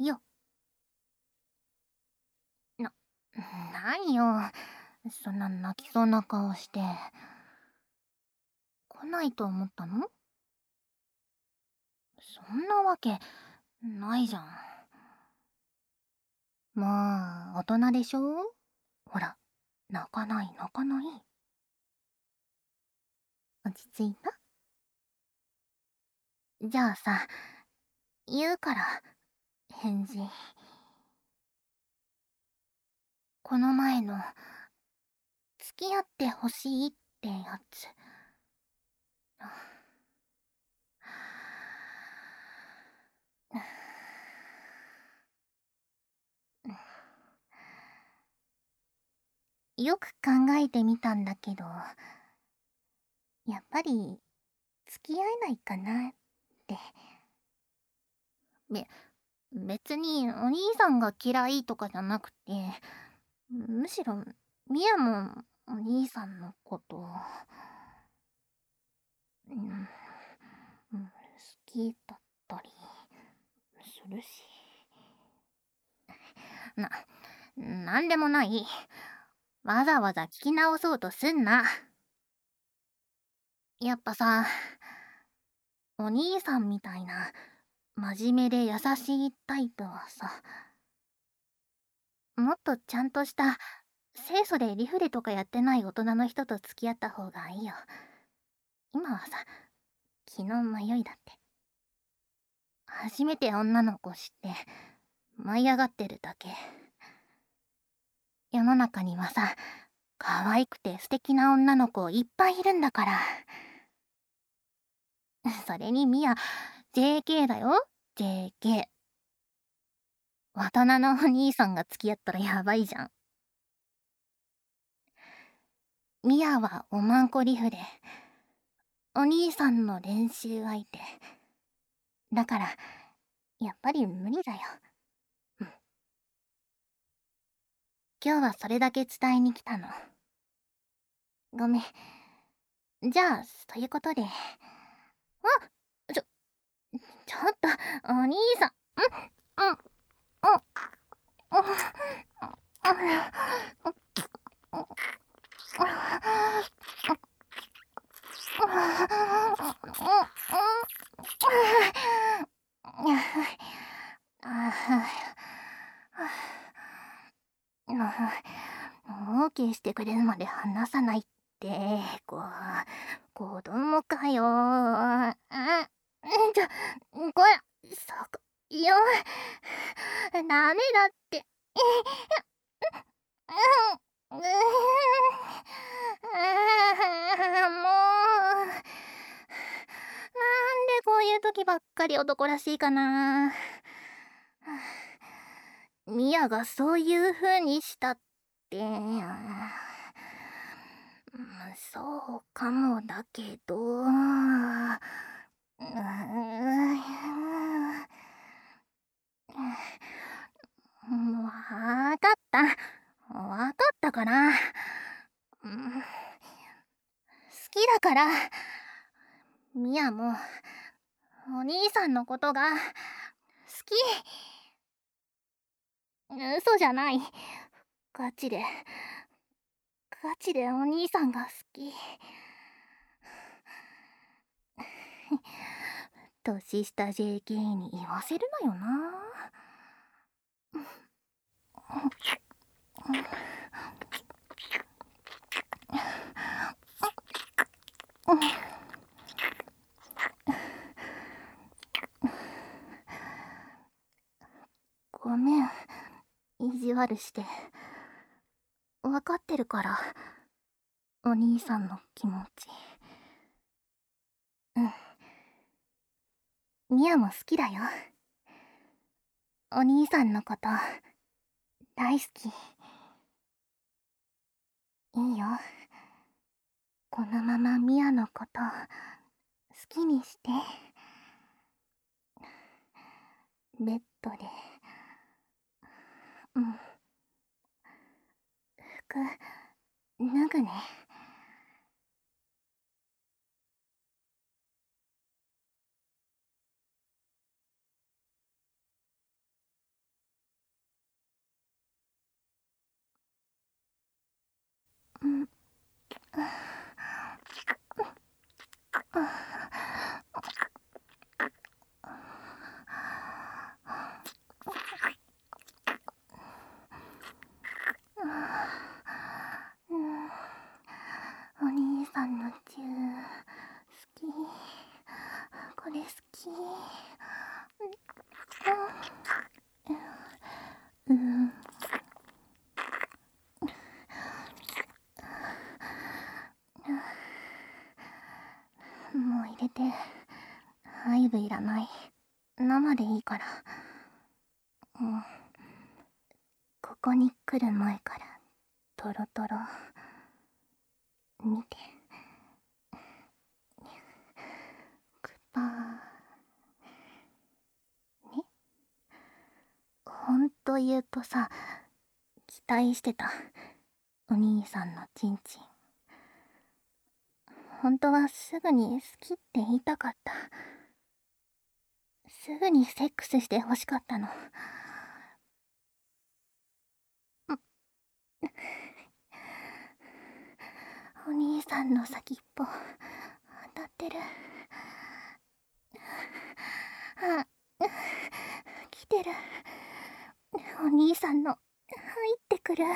よ。な、何よ。そんな泣きそうな顔して。来ないと思ったの？そんなわけないじゃん。まあ、大人でしょ？ほら、泣かない泣かない。落ち着いた？じゃあさ、言うから、返事。この前の、付き合ってほしいってやつ。よく考えてみたんだけど、やっぱり、付き合えないかなって。べ、別にお兄さんが嫌いとかじゃなくて、むしろ、ミヤもお兄さんのこと、うん、好きだったりするし。なんでもない。わざわざ聞き直そうとすんな。やっぱさ、お兄さんみたいな真面目で優しいタイプはさ、もっとちゃんとした清楚でリフレとかやってない大人の人と付き合った方がいいよ。今はさ、気の迷いだって。初めて女の子知って舞い上がってるだけ。世の中にはさ、可愛くて素敵な女の子いっぱいいるんだから。それにミヤ、JK だよ、JK。大人のお兄さんが付き合ったらやばいじゃん。ミヤはおまんこリフレ。お兄さんの練習相手。だから、やっぱり無理だよ。うん。今日はそれだけ伝えに来たの。ごめん。じゃあ、ということで。ちょ、ちょっと、お兄さん。うん、うん、うん、オーケーしてくれるまで話さないって、子供かよ。これ、よ、ダメだって。もう、なんでこういう時ばっかり男らしいかな。ミヤがそういう風にしたって、そうかもだけど、わかった。わかったから。好きだから。ミヤも、お兄さんのことが、好き。嘘じゃない。ガチで、ガチでお兄さんが好き。年下 JK に言わせるなよな。ごめん、意地悪して。わかってるから、お兄さんの気持ち。ミヤも好きだよ。お兄さんのこと、大好き。いいよ。このままミヤのこと好きにして。ベッドで。うん。服脱ぐね。 お兄さんのチュー好き。これ好き。うん。もう入れて。アイブいらない。生でいいから。うん。ここに来る前からトロトロ。見て。クパー。ね。ほんと言うとさ、期待してた。お兄さんのチンチン。本当はすぐに好きって言いたかった。すぐにセックスして欲しかったの。お兄さんの先っぽ当たってる。あ、来てる。お兄さんの入ってくる。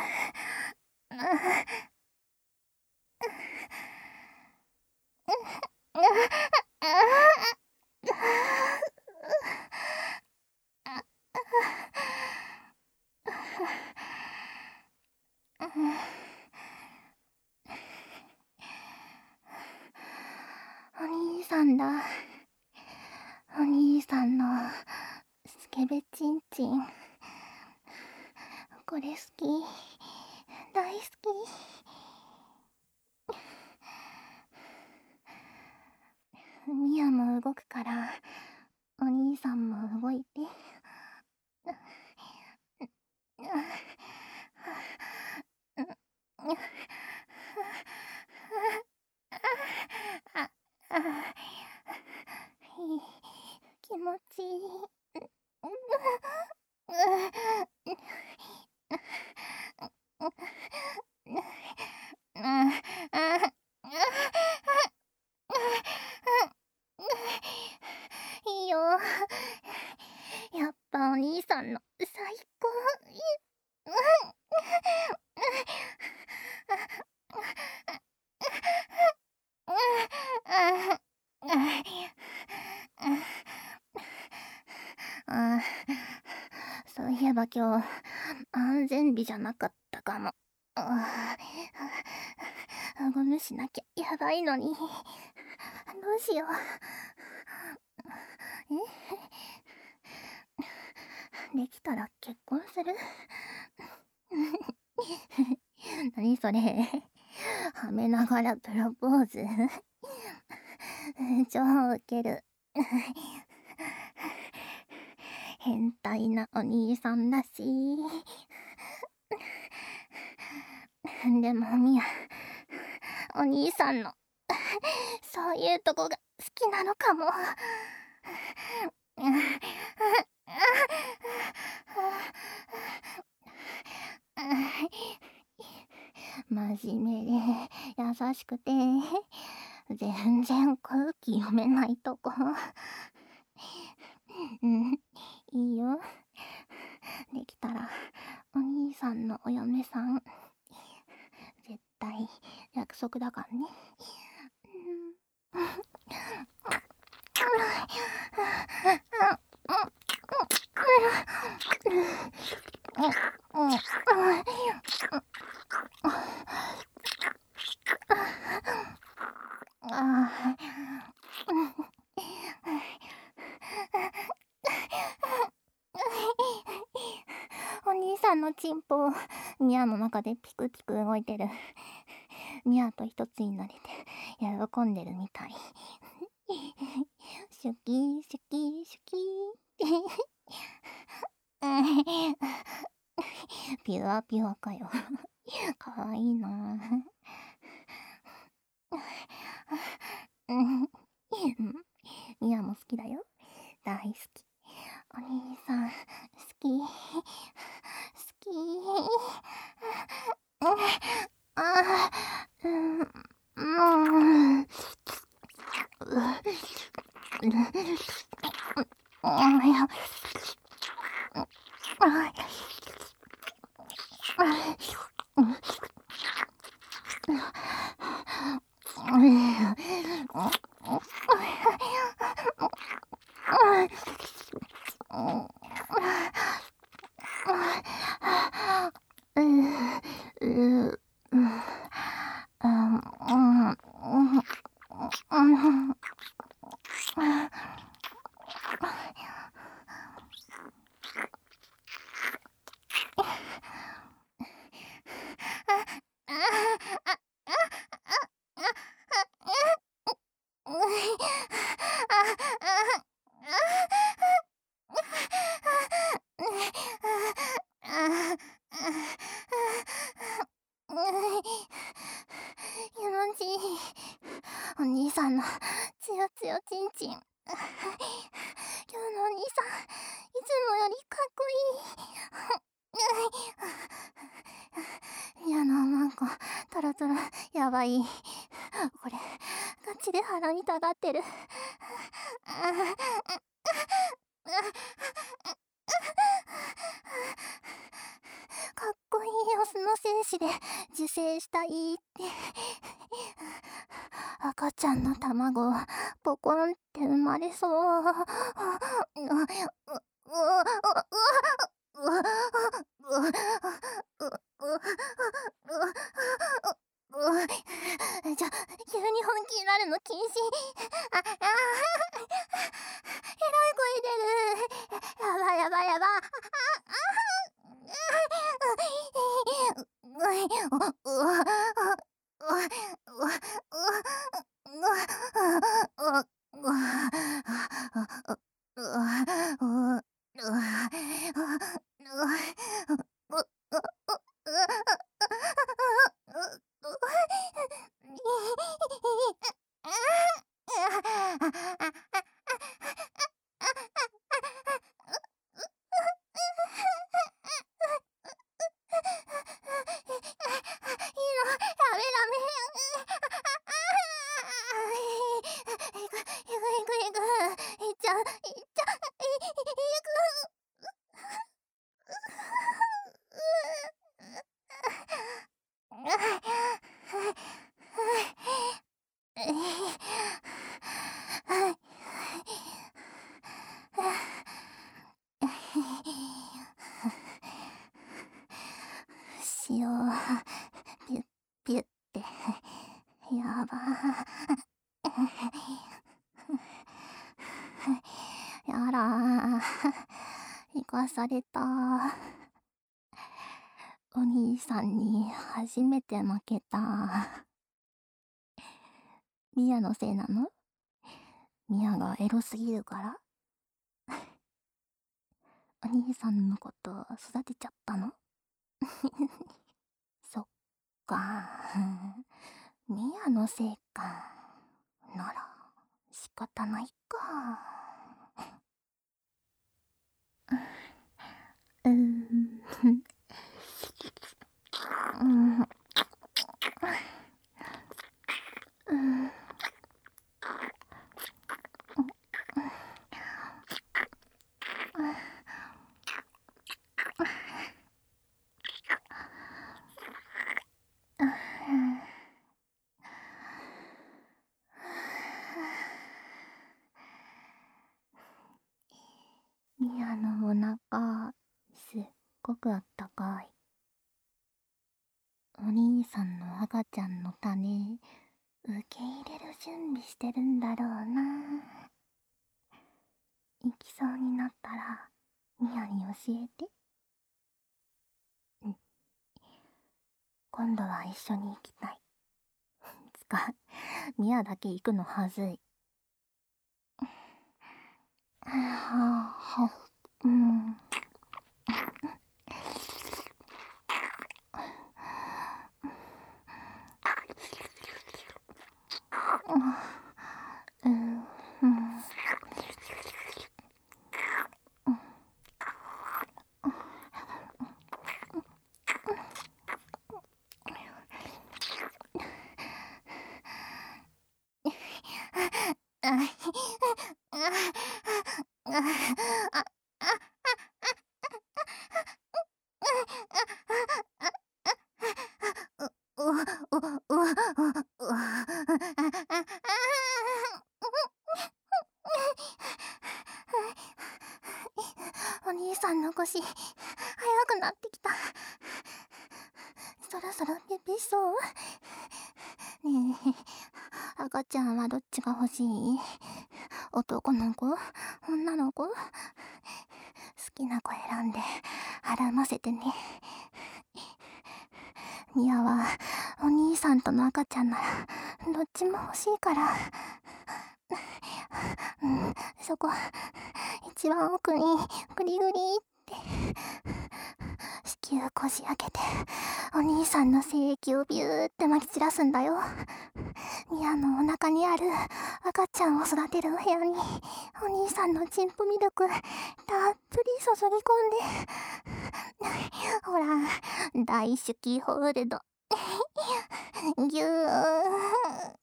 お兄さんだ。お兄さんのスケベチンチン。これ好き。大好き。ミヤも動くからお兄さんも動いて。気持ちいい。いいよ。やっぱお兄さんの最高。そういえば今日安全日じゃなかったかも。ゴムしなきゃやばいのに。どうしよう。できたら結婚する？何それ。はめながらプロポーズ。超ウケる。変態なお兄さんらしい。でもミヤ、お兄さんのそういうとこが好きなのかも。真面目で優しくて全然空気読めないとこ。いいよ。できたらお兄さんのお嫁さん絶対約束だからね。お兄さんのチンポミヤの中でピクピク動いてる。ミヤと一つになれて喜んでるみたい。シュキーシュキーシュキー。ピュアピュアかよ。かわいいな。ミヤも好きだよ。大好き。お兄さん好き。好き。 ちん。今日のお兄さん、いつもよりかっこいい。嫌なマンコ、トロトロ、やばい。これ、ガチで腹にたがってる。かっこいいオスの精子で受精したいって。赤ちゃんの卵、ポコンって生まれそう。じゃ、急に本気になるの禁止。エロい声出る。やばやばやば。塩、ピュッピュッって、やば。やらー、生かされた。お兄さんに初めて負けた。ミヤのせいなの？ミヤがエロすぎるから？お兄さんのこと育てちゃったの？そっか。ミヤのせいか。なら、仕方ないか。うん。ミヤのお腹、すっごくあったかい。お兄さんの赤ちゃんの種、受け入れる準備してるんだろうな。行きそうになったら、ミヤに教えて。うん。今度は一緒に行きたい。ミヤだけ行くのはずい。うん。お兄さんの腰、速くなってきた。そろそろペペそう。ねえ、赤ちゃんはどっちが欲しい？男の子？女の子？好きな子選んで、孕ませてね。ミヤは、お兄さんとの赤ちゃんなら、どっちも欲しいから。そこ、一番奥に、グリグリって、子宮こじ開けて、お兄さんの精液をビューって撒き散らすんだよ。ミヤのお腹にある赤ちゃんを育てる部屋にお兄さんのチンポミルクたっぷり注ぎ込んで、ほら、大好きホールドぎゅー。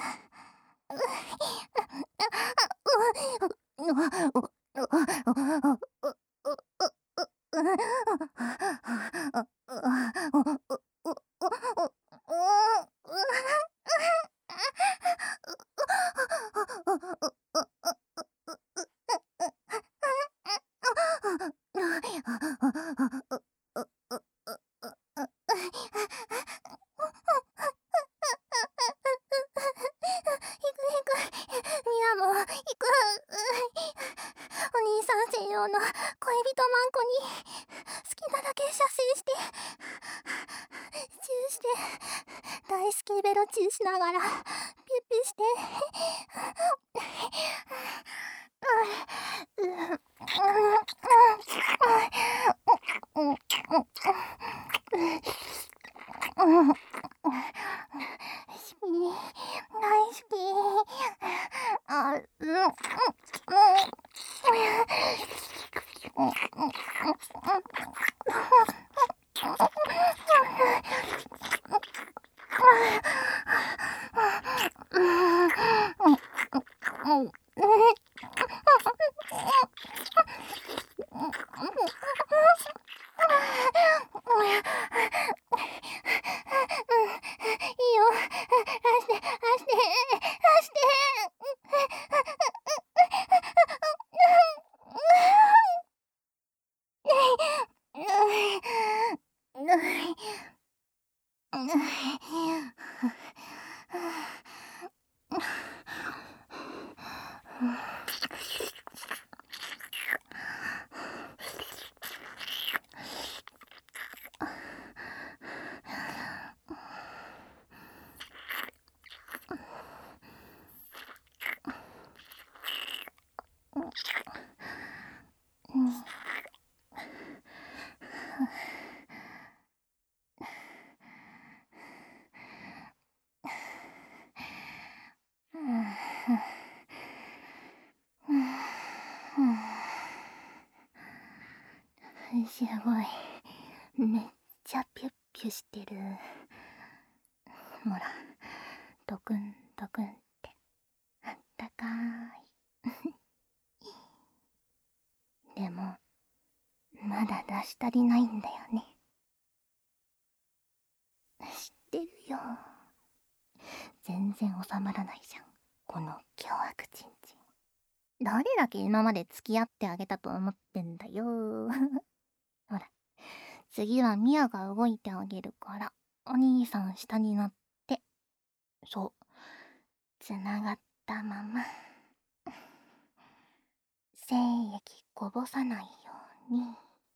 ミヤも行く。お兄さん専用の恋人マンコに好きなだけ射精してチューして、大好きベロチューしながらピュッピュして、大好き。いいよ。出して、出して、出して。すごい。めっちゃピュッピュしてる。ほら、ドクンドクンってあったかい。でもまだ出し足りないんだよね。知ってるよ。全然収まらないじゃん、この凶悪ちんちん。誰だけ今まで付き合ってあげたと思ってんだよ。ほら、次はミヤが動いてあげるから、お兄さん下になって、そう、つながったまま精液こぼさないように。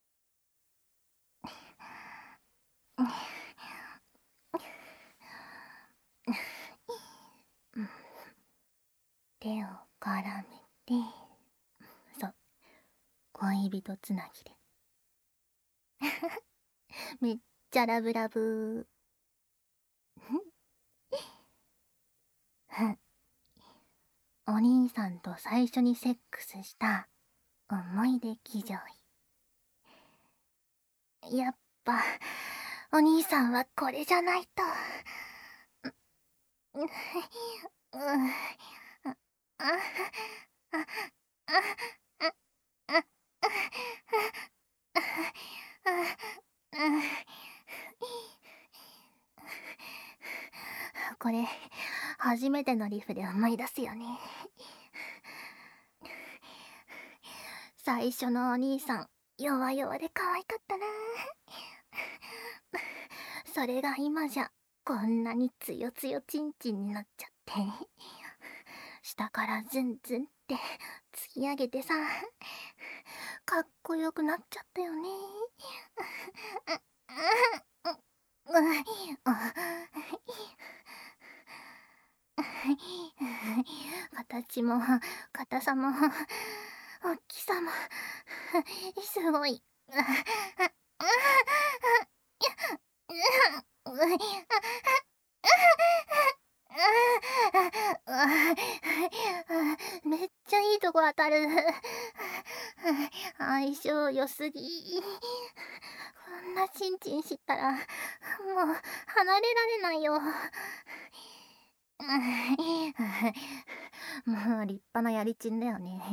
手を絡めて、そう、恋人つなぎで。めっちゃラブラブ。お兄さんと最初にセックスした思い出騎乗位。やっぱお兄さんはこれじゃないと。これ初めてのリフで思い出すよね。最初のお兄さん弱々で可愛かったな。それが今じゃこんなにつよつよちんちんになっちゃって、下からズンズンって突き上げてさ、かっこよくなっちゃったよね。形も硬さも大きさもすごい。 めっちゃいいとこ当たる。相性良すぎ。こんなチンチンしたらもう離れられないよ。もう立派なやりちんだよね。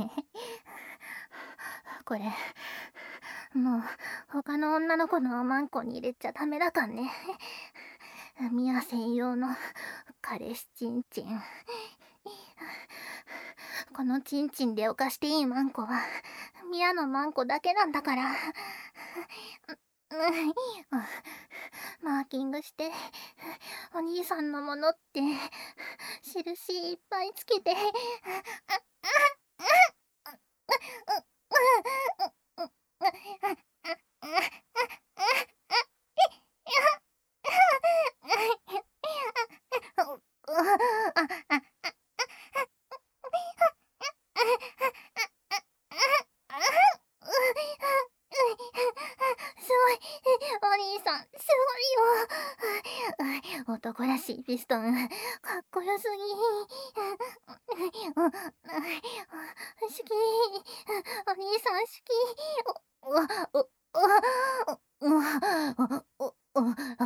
これもう他の女の子のおまんこに入れちゃダメだかんね。ミヤ専用の彼氏チンチン。このチンチンで犯していいマンコはミヤのマンコだけなんだから。マーキングしてお兄さんのものって印いっぱいつけて。すごい、お兄さんすごいよ。男らしいピストンかっこよすぎ。好き、お兄さん好き。おおおおお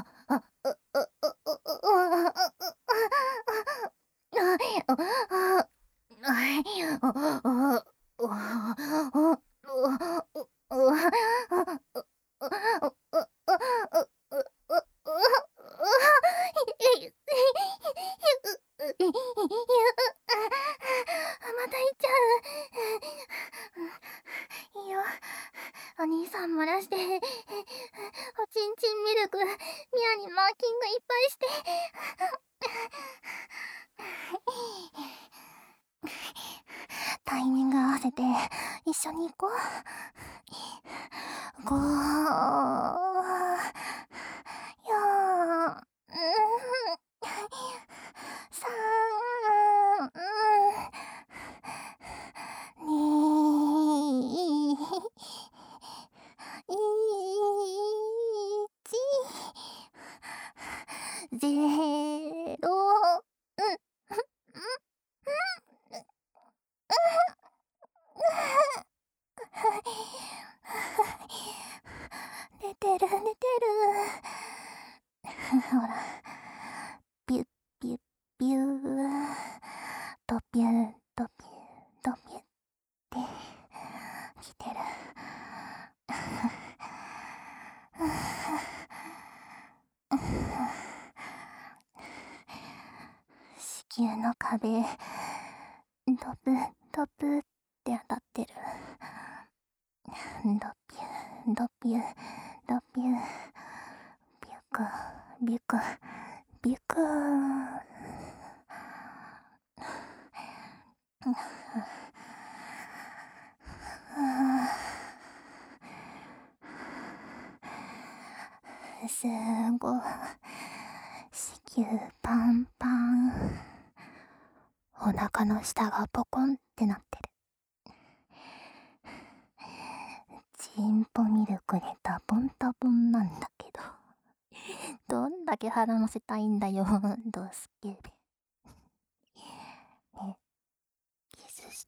また行っちゃう。いいよ、お兄さん漏らして、おちんちんミルクミヤにマーキングいっぱいして。タイミング合わせて一緒に行こう。5、4、3、2、1、0。寝てる寝てる。ほら、ピュッピュッピュー、ドピュッドピュッドピュッって来てる。子宮の壁ドブドブって当たってる。ドピュドピュドピュビュクビュクビュク。すごい、子宮パンパン。お腹の下がポコンってなってる。チンポミルクでタボンタボンなんだけど、どんだけ腹乗せたいんだよ、ドスケベ。ね、キスして。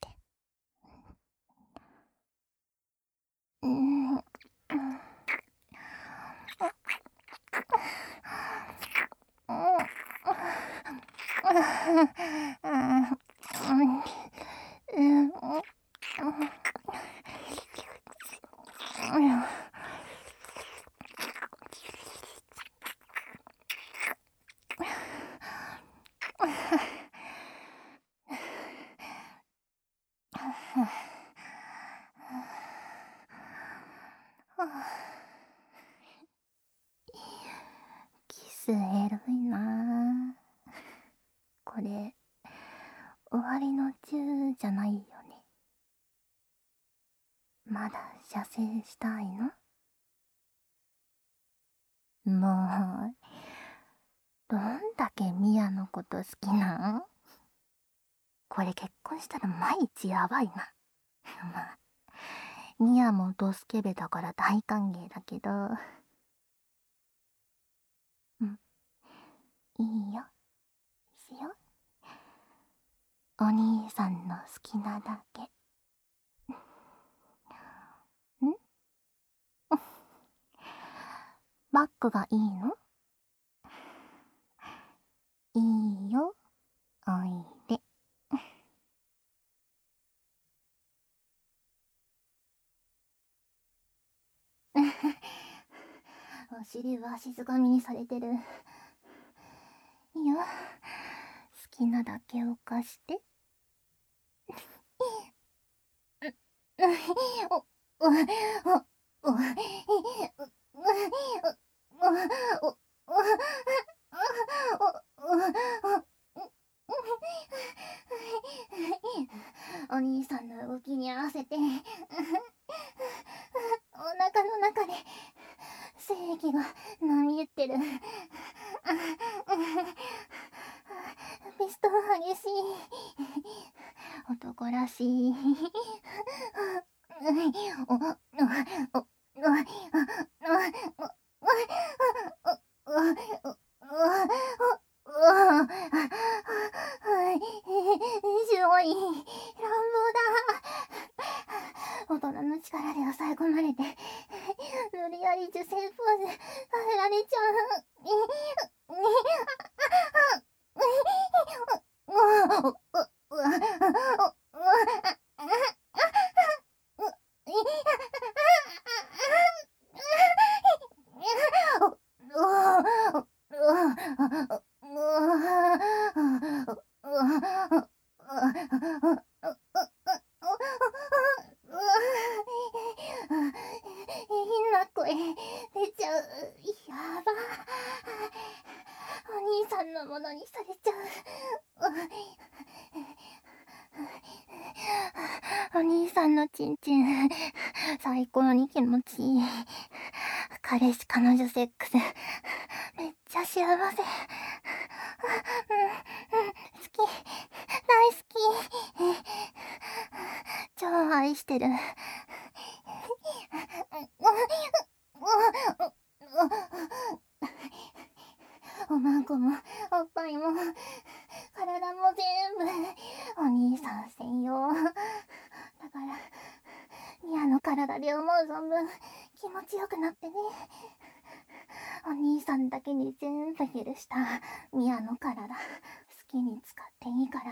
キスエロいな。これ終わりの中じゃないよね。まだ射精したいの？もうどんだけミヤのこと好きなん？これ結婚したら毎日やばいな。まあミヤもドスケベだから大歓迎だけど、いいよ、しよ。 お兄さんの好きなだけ。んバッグがいいの？いいよ、おいで。お尻は静かみにされてる。いいよ、好きなだけを貸して。お、お、お、お、お、お兄さんの動きに合わせてお腹の中で精液が波打ってる。ピスト激しい。男らしい。お、お、お、お、すごい乱暴だ。大人の力で抑え込まれて無理やり受精ポーズさせられちゃう。変な声出ちゃう。やば。お兄さんのものにされちゃう。お兄さんのチンチン最高に気持ちいい。彼氏彼女セックスめっちゃ幸せ。好き、大好き、超愛してる。おまんこもおっぱいも体も全部お兄さん専用だから、ミアの体で思う存分気持ちよくなってね。お兄さんだけに全部許したミアの体、好きに使っていいから。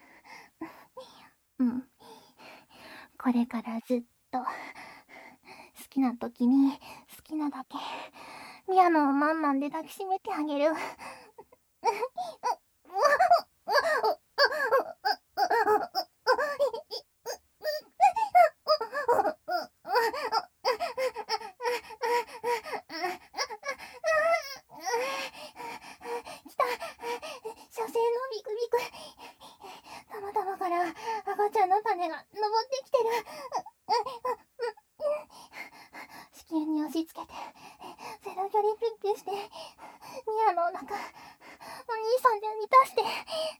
うん、これからずっと好きな時に好きなだけミアのマンマンで抱きしめてあげる。来た、射精のビクビク。たまたまから赤ちゃんの種が登ってきてる。子宮に押し付けてゼロ距離ピュッピュしてミアのお腹お兄さんで満たして。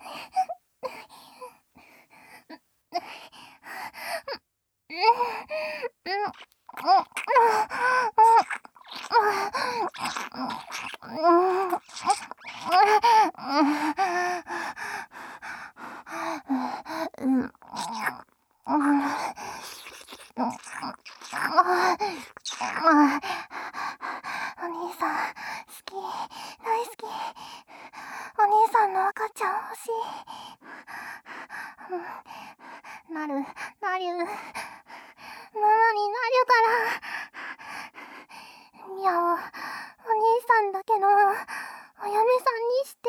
お兄さん好き、大好き。お兄さんの赤ちゃん欲しい。なるママになるからミアをお兄さんだけのお嫁さんにして。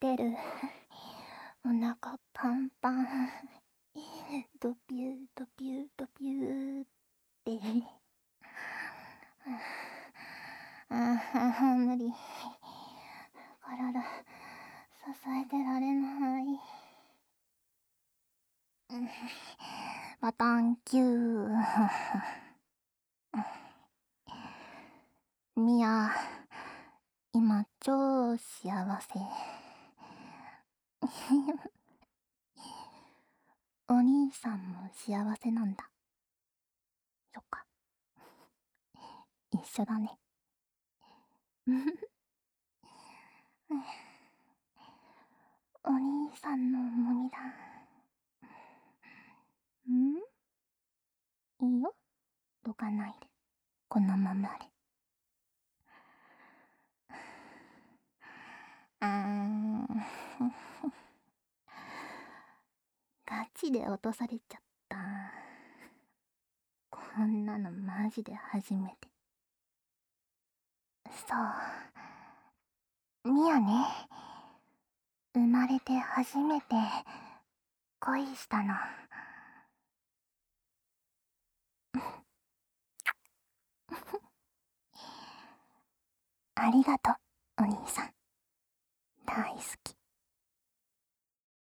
てる。お腹パンパン。ドピュードピュードピューって。無理。体支えてられない。バタンキュー。ミヤ、今超幸せ。お兄さんも幸せなんだ。そっか。一緒だね。お兄さんの重みだ。いいよ。どかないで。このままで。ガチで落とされちゃった。こんなのマジで初めて。そう。ミヤね。生まれて初めて恋したの。ありがとう、お兄さん。大好き。